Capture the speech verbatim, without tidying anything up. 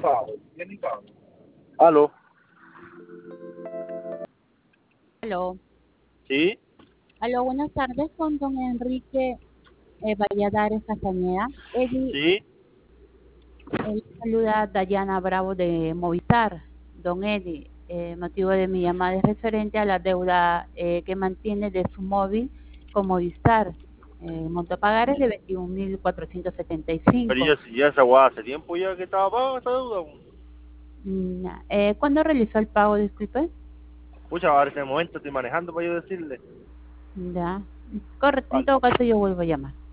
Aló. Aló, ¿Sí? aló, buenas tardes con don Enrique eh, Valladares Castañeda. Eddie, ¿Sí? él saluda Dayana Bravo de Movistar. Don Eddie, eh, motivo de mi llamada es referente a la deuda eh, que mantiene de su móvil con Movistar. Eh, monto a pagar es de veintiún mil cuatrocientos setenta y Pero cinco. ya, ya esa guada hace tiempo ya que estaba pago esa deuda. Mm, eh, ¿Cuándo realizó el pago, disculpe? Pucha, ahora en este momento estoy manejando para yo decirle. Ya. Correcto, en Vale. todo caso yo vuelvo a llamar.